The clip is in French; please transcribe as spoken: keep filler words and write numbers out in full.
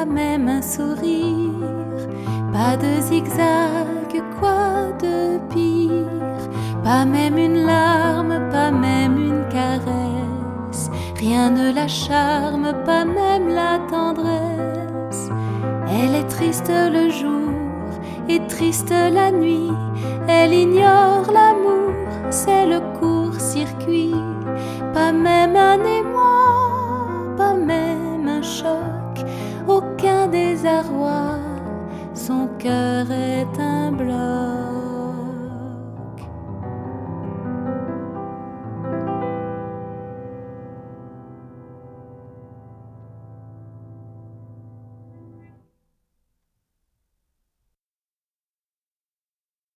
pas même un sourire, pas de zigzag, quoi de pire, pas même une larme, pas même une caresse, rien ne la charme, pas même la tendresse. Elle est triste le jour et triste la nuit, elle ignore l'amour, c'est le court-circuit, pas même un émoi, pas même un choc, aucun désarroi, son cœur est un bloc.